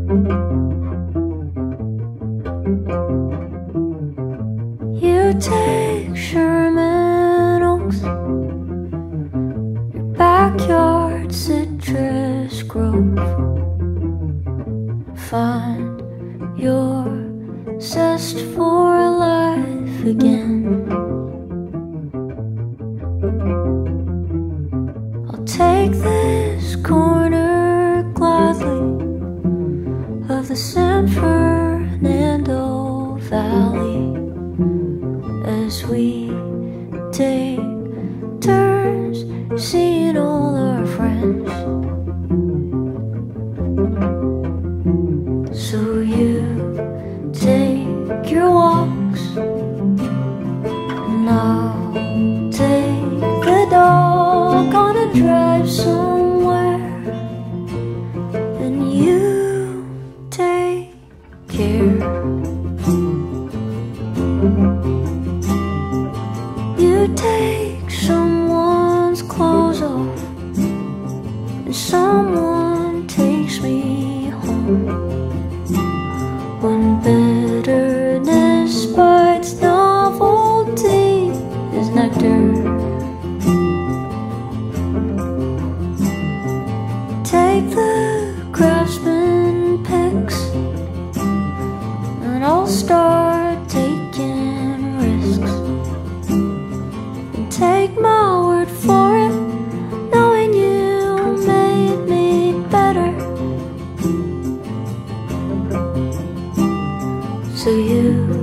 You take Sherman Oaks, your backyard citrus grove. Find your zest for life again. I'll take this corner gladly of the San Fernando Valley as we take turns seeing all our friends. So you take your walks and I'll take the dog on a drive somewhere, and you take care. You take someone's clothes off and someone takes me home. When bitterness bites, novelty is nectar. Take the grasping picks and I'll start taking risks. And take my word for it, knowing you made me better. So you